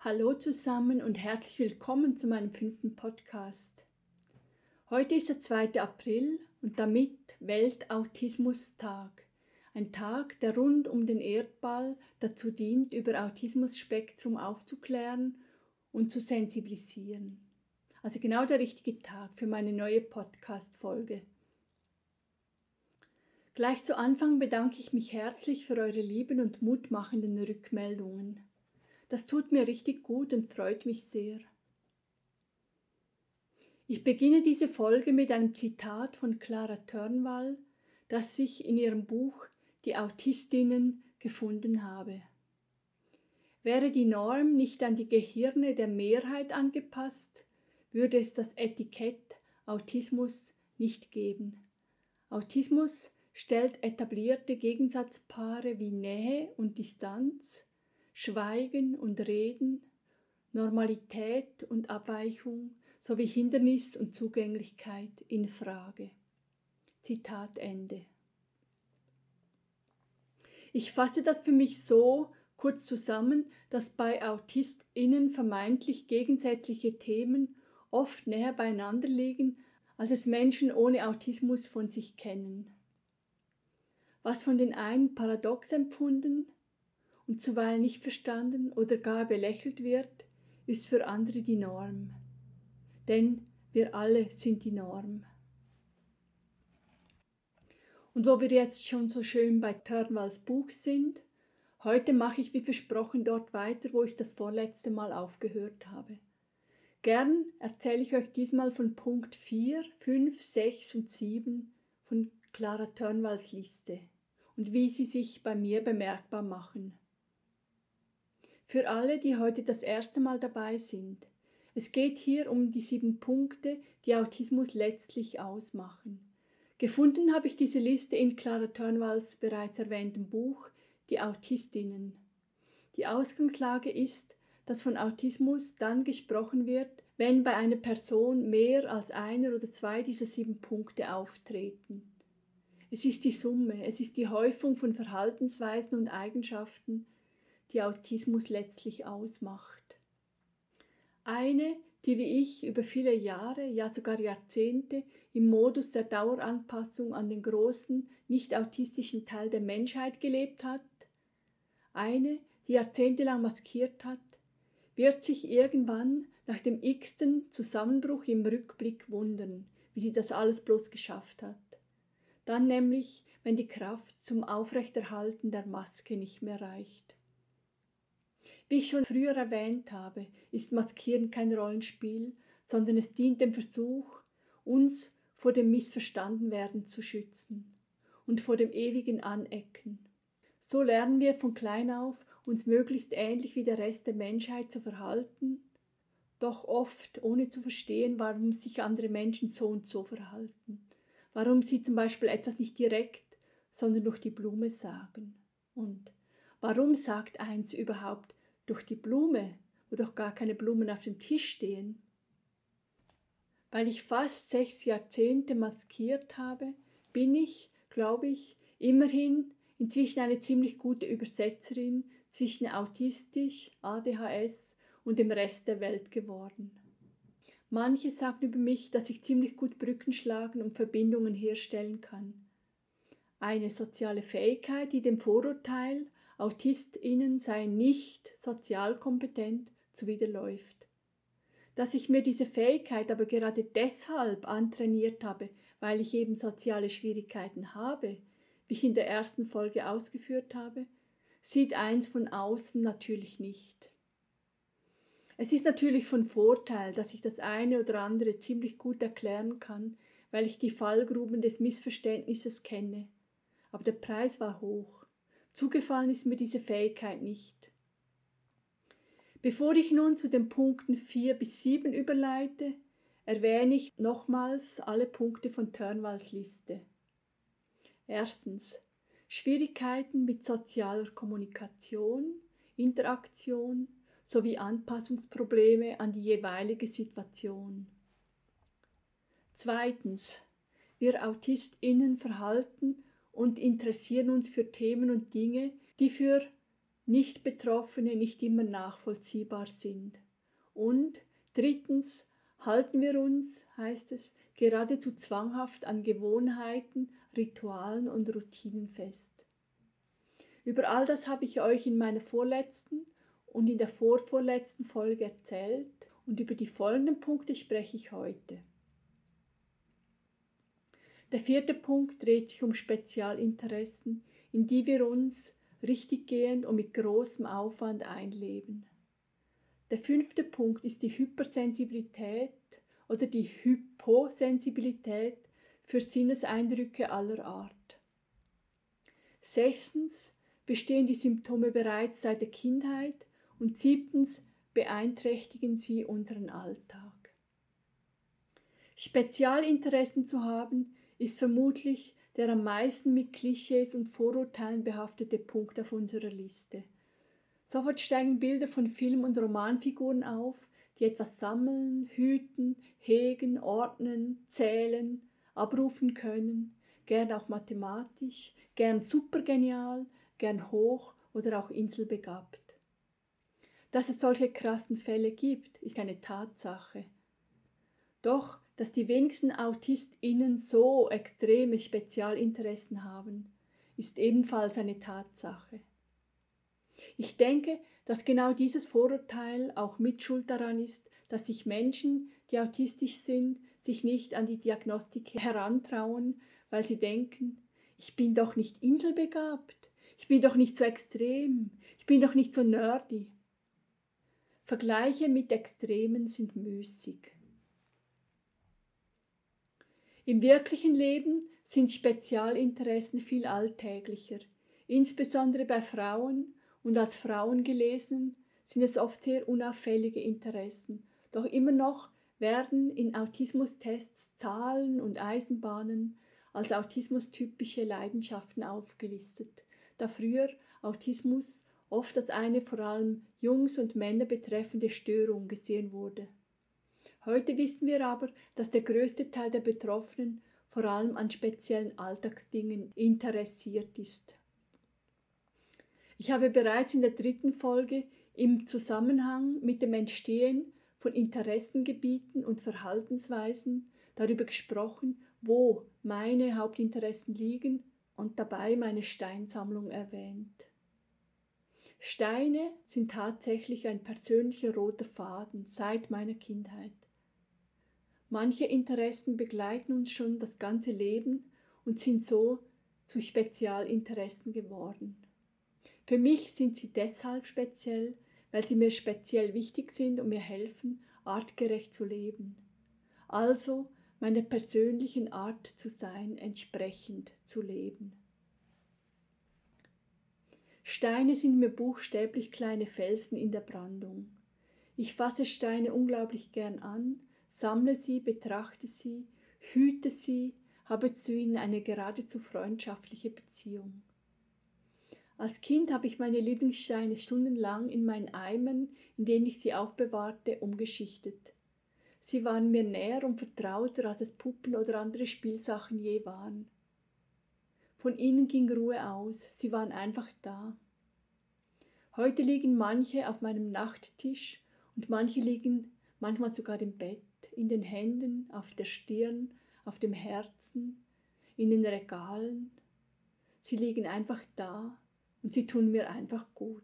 Hallo zusammen und herzlich willkommen zu meinem 5. Podcast. Heute ist der 2. April und damit Welt-Autismus-Tag. Ein Tag, der rund um den Erdball dazu dient, über Autismus-Spektrum aufzuklären und zu sensibilisieren. Also genau der richtige Tag für meine neue Podcast-Folge. Gleich zu Anfang bedanke ich mich herzlich für eure lieben und mutmachenden Rückmeldungen. Das tut mir richtig gut und freut mich sehr. Ich beginne diese Folge mit einem Zitat von Clara Turnwall, das ich in ihrem Buch Die Autistinnen gefunden habe. Wäre die Norm nicht an die Gehirne der Mehrheit angepasst, würde es das Etikett Autismus nicht geben. Autismus stellt etablierte Gegensatzpaare wie Nähe und Distanz, Schweigen und Reden, Normalität und Abweichung sowie Hindernis und Zugänglichkeit in Frage. Zitat Ende. Ich fasse das für mich so kurz zusammen, dass bei AutistInnen vermeintlich gegensätzliche Themen oft näher beieinander liegen, als es Menschen ohne Autismus von sich kennen. Was von den einen paradox empfunden und zuweilen nicht verstanden oder gar belächelt wird, ist für andere die Norm. Denn wir alle sind die Norm. Und wo wir jetzt schon so schön bei Turnwalls Buch sind, heute mache ich wie versprochen dort weiter, wo ich das vorletzte Mal aufgehört habe. Gern erzähle ich euch diesmal von Punkt 4, 5, 6 und 7 von Clara Turnwalls Liste und wie sie sich bei mir bemerkbar machen. Für alle, die heute das erste Mal dabei sind. Es geht hier um die 7 Punkte, die Autismus letztlich ausmachen. Gefunden habe ich diese Liste in Clara Turnwalls bereits erwähntem Buch Die Autistinnen. Die Ausgangslage ist, dass von Autismus dann gesprochen wird, wenn bei einer Person mehr als einer oder 2 dieser 7 Punkte auftreten. Es ist die Summe, es ist die Häufung von Verhaltensweisen und Eigenschaften, die Autismus letztlich ausmacht. Eine, die wie ich über viele Jahre, ja sogar Jahrzehnte im Modus der Daueranpassung an den großen, nicht autistischen Teil der Menschheit gelebt hat, eine, die jahrzehntelang maskiert hat, wird sich irgendwann nach dem x-ten Zusammenbruch im Rückblick wundern, wie sie das alles bloß geschafft hat. Dann nämlich, wenn die Kraft zum Aufrechterhalten der Maske nicht mehr reicht. Wie ich schon früher erwähnt habe, ist Maskieren kein Rollenspiel, sondern es dient dem Versuch, uns vor dem Missverstandenwerden zu schützen und vor dem ewigen Anecken. So lernen wir von klein auf, uns möglichst ähnlich wie der Rest der Menschheit zu verhalten, doch oft ohne zu verstehen, warum sich andere Menschen so und so verhalten, warum sie zum Beispiel etwas nicht direkt, sondern durch die Blume sagen. Und warum sagt eins überhaupt durch die Blume, wo doch gar keine Blumen auf dem Tisch stehen? Weil ich fast 6 Jahrzehnte maskiert habe, bin ich, glaube ich, immerhin inzwischen eine ziemlich gute Übersetzerin zwischen autistisch, ADHS und dem Rest der Welt geworden. Manche sagen über mich, dass ich ziemlich gut Brücken schlagen und Verbindungen herstellen kann. Eine soziale Fähigkeit, die dem Vorurteil, AutistInnen seien nicht sozial kompetent, zuwiderläuft. Dass ich mir diese Fähigkeit aber gerade deshalb antrainiert habe, weil ich eben soziale Schwierigkeiten habe, wie ich in der ersten Folge ausgeführt habe, sieht eins von außen natürlich nicht. Es ist natürlich von Vorteil, dass ich das eine oder andere ziemlich gut erklären kann, weil ich die Fallgruben des Missverständnisses kenne. Aber der Preis war hoch. Zugefallen ist mir diese Fähigkeit nicht. Bevor ich nun zu den Punkten 4 bis 7 überleite, erwähne ich nochmals alle Punkte von Turnwalls Liste. Erstens, Schwierigkeiten mit sozialer Kommunikation, Interaktion sowie Anpassungsprobleme an die jeweilige Situation. Zweitens, wir AutistInnen verhalten und interessieren uns für Themen und Dinge, die für Nicht-Betroffene nicht immer nachvollziehbar sind. Und drittens halten wir uns, heißt es, geradezu zwanghaft an Gewohnheiten, Ritualen und Routinen fest. Über all das habe ich euch in meiner vorletzten und in der vorvorletzten Folge erzählt und über die folgenden Punkte spreche ich heute. Der 4. Punkt dreht sich um Spezialinteressen, in die wir uns richtiggehend und mit großem Aufwand einleben. Der 5. Punkt ist die Hypersensibilität oder die Hyposensibilität für Sinneseindrücke aller Art. 6. bestehen die Symptome bereits seit der Kindheit und 7. beeinträchtigen sie unseren Alltag. Spezialinteressen zu haben, ist vermutlich der am meisten mit Klischees und Vorurteilen behaftete Punkt auf unserer Liste. Sofort steigen Bilder von Film- und Romanfiguren auf, die etwas sammeln, hüten, hegen, ordnen, zählen, abrufen können, gern auch mathematisch, gern supergenial, gern hoch oder auch inselbegabt. Dass es solche krassen Fälle gibt, ist eine Tatsache. Doch, dass die wenigsten AutistInnen so extreme Spezialinteressen haben, ist ebenfalls eine Tatsache. Ich denke, dass genau dieses Vorurteil auch Mitschuld daran ist, dass sich Menschen, die autistisch sind, sich nicht an die Diagnostik herantrauen, weil sie denken, ich bin doch nicht inselbegabt, ich bin doch nicht so extrem, ich bin doch nicht so nerdy. Vergleiche mit Extremen sind müßig. Im wirklichen Leben sind Spezialinteressen viel alltäglicher. Insbesondere bei Frauen und als Frauen gelesen sind es oft sehr unauffällige Interessen. Doch immer noch werden in Autismustests Zahlen und Eisenbahnen als autismustypische Leidenschaften aufgelistet, da früher Autismus oft als eine vor allem Jungs und Männer betreffende Störung gesehen wurde. Heute wissen wir aber, dass der größte Teil der Betroffenen vor allem an speziellen Alltagsdingen interessiert ist. Ich habe bereits in der 3. Folge im Zusammenhang mit dem Entstehen von Interessengebieten und Verhaltensweisen darüber gesprochen, wo meine Hauptinteressen liegen und dabei meine Steinsammlung erwähnt. Steine sind tatsächlich ein persönlicher roter Faden seit meiner Kindheit. Manche Interessen begleiten uns schon das ganze Leben und sind so zu Spezialinteressen geworden. Für mich sind sie deshalb speziell, weil sie mir speziell wichtig sind und mir helfen, artgerecht zu leben. Also meiner persönlichen Art zu sein, entsprechend zu leben. Steine sind mir buchstäblich kleine Felsen in der Brandung. Ich fasse Steine unglaublich gern an, sammle sie, betrachte sie, hüte sie, habe zu ihnen eine geradezu freundschaftliche Beziehung. Als Kind habe ich meine Lieblingssteine stundenlang in meinen Eimern, in denen ich sie aufbewahrte, umgeschichtet. Sie waren mir näher und vertrauter, als es Puppen oder andere Spielsachen je waren. Von ihnen ging Ruhe aus, sie waren einfach da. Heute liegen manche auf meinem Nachttisch und manche liegen manchmal sogar im Bett, in den Händen, auf der Stirn, auf dem Herzen, in den Regalen. Sie liegen einfach da und sie tun mir einfach gut.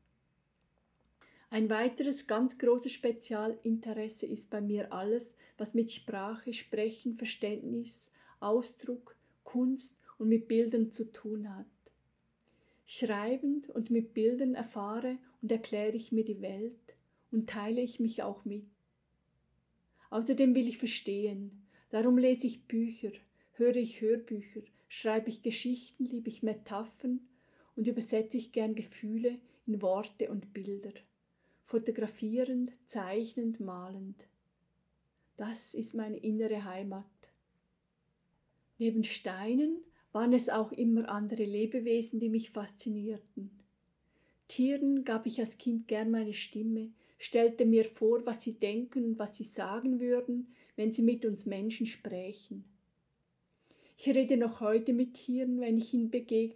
Ein weiteres ganz großes Spezialinteresse ist bei mir alles, was mit Sprache, Sprechen, Verständnis, Ausdruck, Kunst und mit Bildern zu tun hat. Schreibend und mit Bildern erfahre und erkläre ich mir die Welt und teile ich mich auch mit. Außerdem will ich verstehen, darum lese ich Bücher, höre ich Hörbücher, schreibe ich Geschichten, liebe ich Metaphern und übersetze ich gern Gefühle in Worte und Bilder, fotografierend, zeichnend, malend. Das ist meine innere Heimat. Neben Steinen waren es auch immer andere Lebewesen, die mich faszinierten. Tieren gab ich als Kind gern meine Stimme, stellte mir vor, was sie denken und was sie sagen würden, wenn sie mit uns Menschen sprächen. Ich rede noch heute mit Tieren, wenn ich ihnen begegne,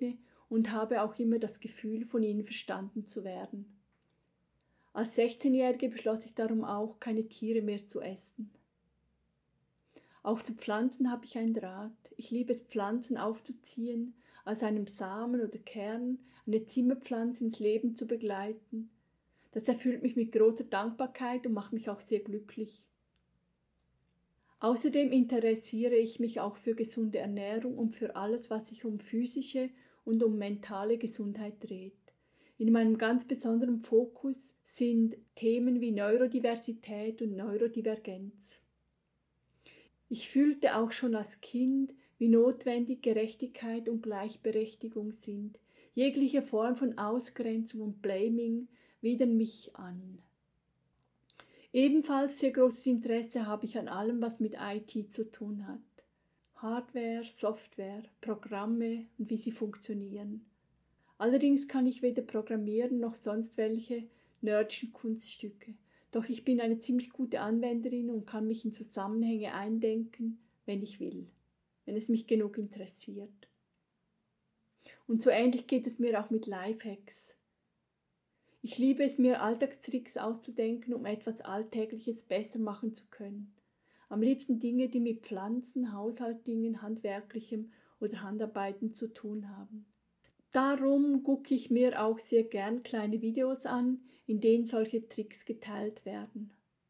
und habe auch immer das Gefühl, von ihnen verstanden zu werden. Als 16-Jährige beschloss ich darum auch, keine Tiere mehr zu essen. Auch zu Pflanzen habe ich einen Draht. Ich liebe es, Pflanzen aufzuziehen, aus einem Samen oder Kern eine Zimmerpflanze ins Leben zu begleiten. Das erfüllt mich mit großer Dankbarkeit und macht mich auch sehr glücklich. Außerdem interessiere ich mich auch für gesunde Ernährung und für alles, was sich um physische und um mentale Gesundheit dreht. In meinem ganz besonderen Fokus sind Themen wie Neurodiversität und Neurodivergenz. Ich fühlte auch schon als Kind, wie notwendig Gerechtigkeit und Gleichberechtigung sind. Jegliche Form von Ausgrenzung und Blaming widern mich an. Ebenfalls sehr großes Interesse habe ich an allem, was mit IT zu tun hat. Hardware, Software, Programme und wie sie funktionieren. Allerdings kann ich weder programmieren noch sonst welche nerdischen Kunststücke. Doch ich bin eine ziemlich gute Anwenderin und kann mich in Zusammenhänge eindenken, wenn ich will, wenn es mich genug interessiert. Und so ähnlich geht es mir auch mit Lifehacks. Ich liebe es, mir Alltagstricks auszudenken, um etwas Alltägliches besser machen zu können. Am liebsten Dinge, die mit Pflanzen, Haushaltsdingen, Handwerklichem oder Handarbeiten zu tun haben. Darum gucke ich mir auch sehr gern kleine Videos an, in denen solche Tricks geteilt werden.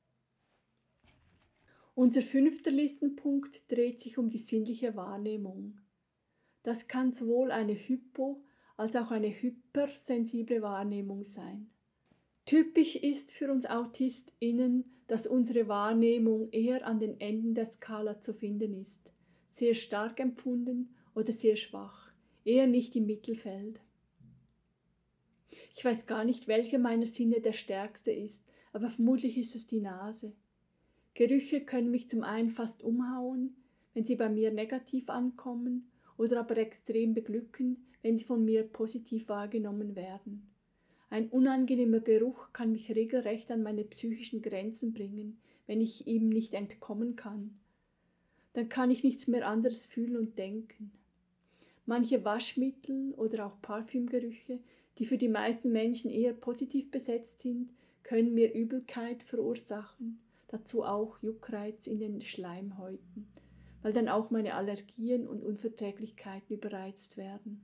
Unser 5. Listenpunkt dreht sich um die sinnliche Wahrnehmung. Das kann sowohl eine als auch eine hypersensible Wahrnehmung sein. Typisch ist für uns AutistInnen, dass unsere Wahrnehmung eher an den Enden der Skala zu finden ist, sehr stark empfunden oder sehr schwach, eher nicht im Mittelfeld. Ich weiß gar nicht, welcher meiner Sinne der stärkste ist, aber vermutlich ist es die Nase. Gerüche können mich zum einen fast umhauen, wenn sie bei mir negativ ankommen, oder aber extrem beglücken, wenn sie von mir positiv wahrgenommen werden. Ein unangenehmer Geruch kann mich regelrecht an meine psychischen Grenzen bringen, wenn ich ihm nicht entkommen kann. Dann kann ich nichts mehr anderes fühlen und denken. Manche Waschmittel oder auch Parfümgerüche, die für die meisten Menschen eher positiv besetzt sind, können mir Übelkeit verursachen, dazu auch Juckreiz in den Schleimhäuten, weil dann auch meine Allergien und Unverträglichkeiten überreizt werden.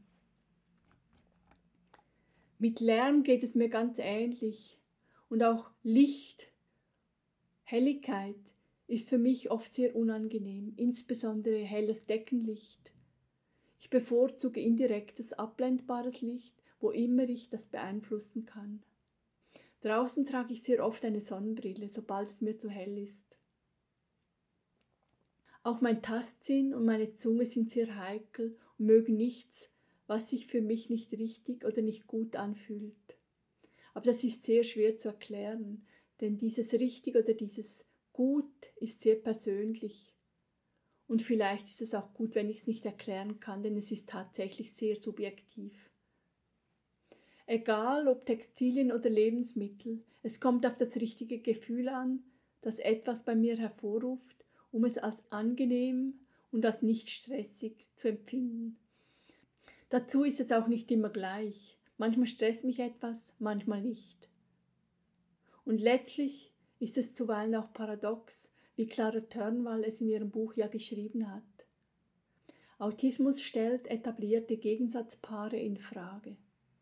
Mit Lärm geht es mir ganz ähnlich und auch Licht, Helligkeit ist für mich oft sehr unangenehm, insbesondere helles Deckenlicht. Ich bevorzuge indirektes, abblendbares Licht, wo immer ich das beeinflussen kann. Draußen trage ich sehr oft eine Sonnenbrille, sobald es mir zu hell ist. Auch mein Tastsinn und meine Zunge sind sehr heikel und mögen nichts, was sich für mich nicht richtig oder nicht gut anfühlt. Aber das ist sehr schwer zu erklären, denn dieses richtig oder dieses gut ist sehr persönlich. Und vielleicht ist es auch gut, wenn ich es nicht erklären kann, denn es ist tatsächlich sehr subjektiv. Egal ob Textilien oder Lebensmittel, es kommt auf das richtige Gefühl an, das etwas bei mir hervorruft, um es als angenehm und als nicht stressig zu empfinden. Dazu ist es auch nicht immer gleich. Manchmal stresst mich etwas, manchmal nicht. Und letztlich ist es zuweilen auch paradox, wie Clara Turnwall es in ihrem Buch ja geschrieben hat. Autismus stellt etablierte Gegensatzpaare in Frage.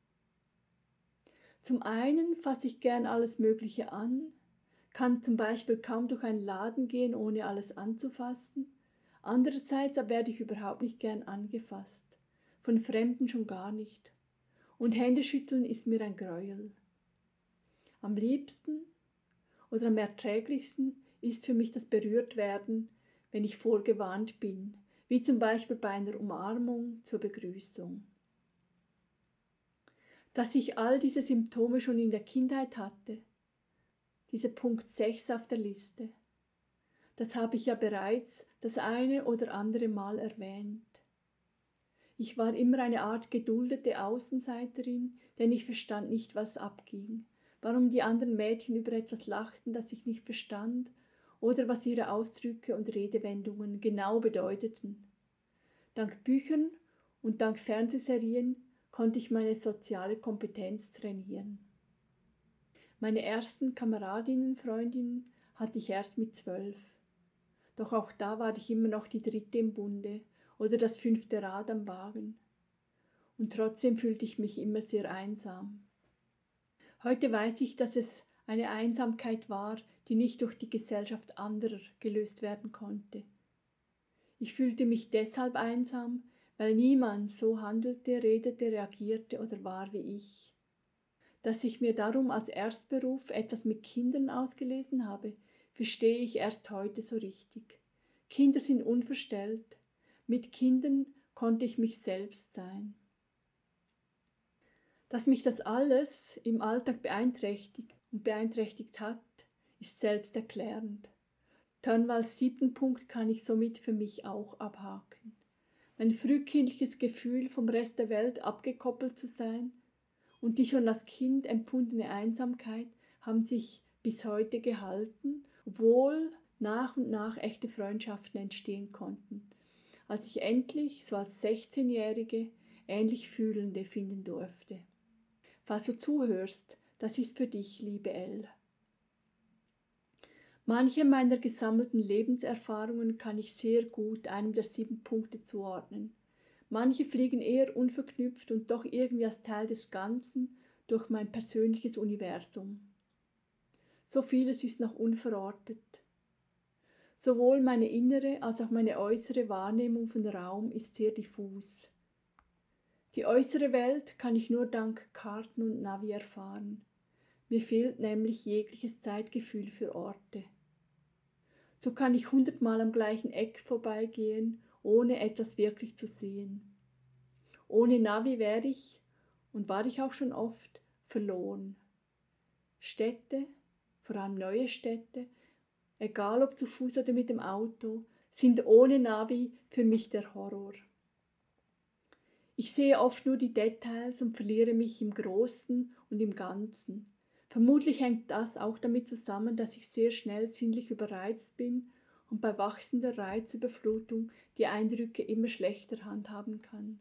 Zum einen fasse ich gern alles Mögliche an, kann zum Beispiel kaum durch einen Laden gehen, ohne alles anzufassen. Andererseits werde ich überhaupt nicht gern angefasst, von Fremden schon gar nicht. Und Händeschütteln ist mir ein Gräuel. Am liebsten oder am erträglichsten ist für mich das Berührtwerden, wenn ich vorgewarnt bin, wie zum Beispiel bei einer Umarmung zur Begrüßung. Dass ich all diese Symptome schon in der Kindheit hatte, dieser Punkt 6 auf der Liste, das habe ich ja bereits das eine oder andere Mal erwähnt. Ich war immer eine Art geduldete Außenseiterin, denn ich verstand nicht, was abging, warum die anderen Mädchen über etwas lachten, das ich nicht verstand, oder was ihre Ausdrücke und Redewendungen genau bedeuteten. Dank Büchern und dank Fernsehserien konnte ich meine soziale Kompetenz trainieren. Meine ersten Kameradinnen, Freundinnen hatte ich erst mit 12. Doch auch da war ich immer noch die dritte im Bunde oder das 5. Rad am Wagen. Und trotzdem fühlte ich mich immer sehr einsam. Heute weiß ich, dass es eine Einsamkeit war, die nicht durch die Gesellschaft anderer gelöst werden konnte. Ich fühlte mich deshalb einsam, weil niemand so handelte, redete, reagierte oder war wie ich. Dass ich mir darum als Erstberuf etwas mit Kindern ausgelesen habe, verstehe ich erst heute so richtig. Kinder sind unverstellt. Mit Kindern konnte ich mich selbst sein. Dass mich das alles im Alltag beeinträchtigt hat, ist selbsterklärend. Turnwalds 7. Punkt kann ich somit für mich auch abhaken. Mein frühkindliches Gefühl, vom Rest der Welt abgekoppelt zu sein und die schon als Kind empfundene Einsamkeit haben sich bis heute gehalten, obwohl nach und nach echte Freundschaften entstehen konnten, als ich endlich, so als 16-Jährige, ähnlich Fühlende finden durfte. Falls du zuhörst, das ist für dich, liebe Elle. Manche meiner gesammelten Lebenserfahrungen kann ich sehr gut einem der 7 Punkte zuordnen. Manche fliegen eher unverknüpft und doch irgendwie als Teil des Ganzen durch mein persönliches Universum. So vieles ist noch unverortet. Sowohl meine innere als auch meine äußere Wahrnehmung von Raum ist sehr diffus. Die äußere Welt kann ich nur dank Karten und Navi erfahren. Mir fehlt nämlich jegliches Zeitgefühl für Orte. So kann ich 100-mal am gleichen Eck vorbeigehen, ohne etwas wirklich zu sehen. Ohne Navi wäre ich, und war ich auch schon oft, verloren. Städte, vor allem neue Städte, egal ob zu Fuß oder mit dem Auto, sind ohne Navi für mich der Horror. Ich sehe oft nur die Details und verliere mich im Großen und im Ganzen. Vermutlich hängt das auch damit zusammen, dass ich sehr schnell sinnlich überreizt bin und bei wachsender Reizüberflutung die Eindrücke immer schlechter handhaben kann.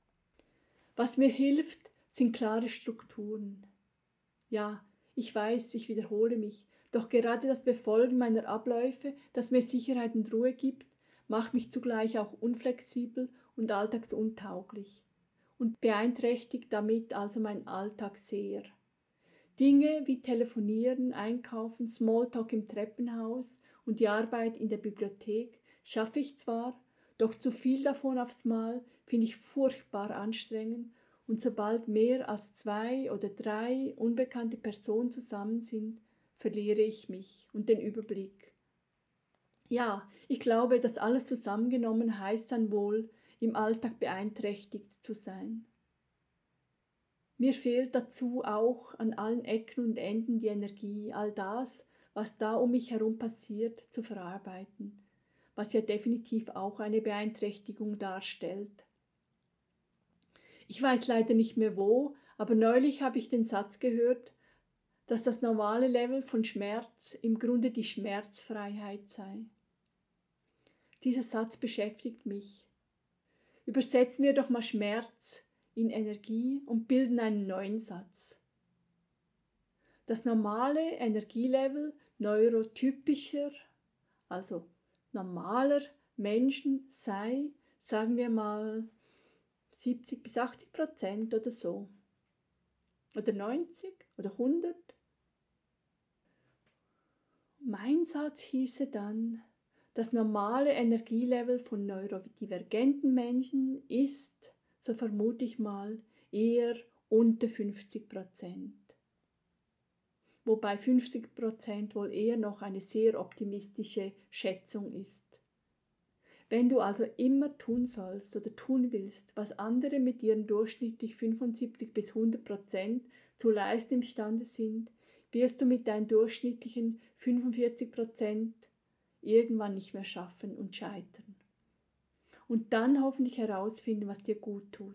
Was mir hilft, sind klare Strukturen. Ja, ich weiß, ich wiederhole mich, doch gerade das Befolgen meiner Abläufe, das mir Sicherheit und Ruhe gibt, macht mich zugleich auch unflexibel und alltagsuntauglich und beeinträchtigt damit also meinen Alltag sehr. Dinge wie Telefonieren, Einkaufen, Smalltalk im Treppenhaus und die Arbeit in der Bibliothek schaffe ich zwar, doch zu viel davon aufs Mal finde ich furchtbar anstrengend und sobald mehr als 2 oder 3 unbekannte Personen zusammen sind, verliere ich mich und den Überblick. Ja, ich glaube, das alles zusammengenommen heißt dann wohl, im Alltag beeinträchtigt zu sein. Mir fehlt dazu auch an allen Ecken und Enden die Energie, all das, was da um mich herum passiert, zu verarbeiten, was ja definitiv auch eine Beeinträchtigung darstellt. Ich weiß leider nicht mehr wo, aber neulich habe ich den Satz gehört, dass das normale Level von Schmerz im Grunde die Schmerzfreiheit sei. Dieser Satz beschäftigt mich. Übersetzen wir doch mal Schmerz in Energie und bilden einen neuen Satz. Das normale Energielevel neurotypischer, also normaler Menschen sei, sagen wir mal 70-80% oder so. Oder 90 oder 100. Mein Satz hieße dann, das normale Energielevel von neurodivergenten Menschen ist, so vermute ich mal, eher unter 50%. Wobei 50% wohl eher noch eine sehr optimistische Schätzung ist. Wenn du also immer tun sollst oder tun willst, was andere mit ihren durchschnittlich 75-100% zu leisten imstande sind, wirst du mit deinen durchschnittlichen 45% irgendwann nicht mehr schaffen und scheitern. Und dann hoffentlich herausfinden, was dir gut tut.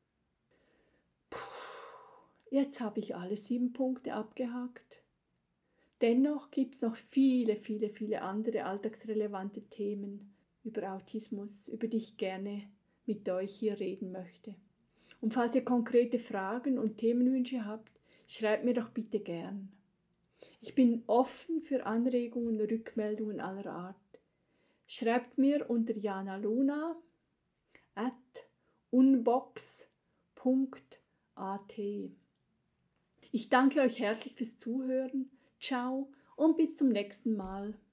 Jetzt habe ich alle 7 Punkte abgehakt. Dennoch gibt es noch viele andere alltagsrelevante Themen über Autismus, über die ich gerne mit euch hier reden möchte. Und falls ihr konkrete Fragen und Themenwünsche habt, schreibt mir doch bitte gern. Ich bin offen für Anregungen und Rückmeldungen aller Art. Schreibt mir unter janaluna@unbox.at. Ich danke euch herzlich fürs Zuhören. Ciao und bis zum nächsten Mal.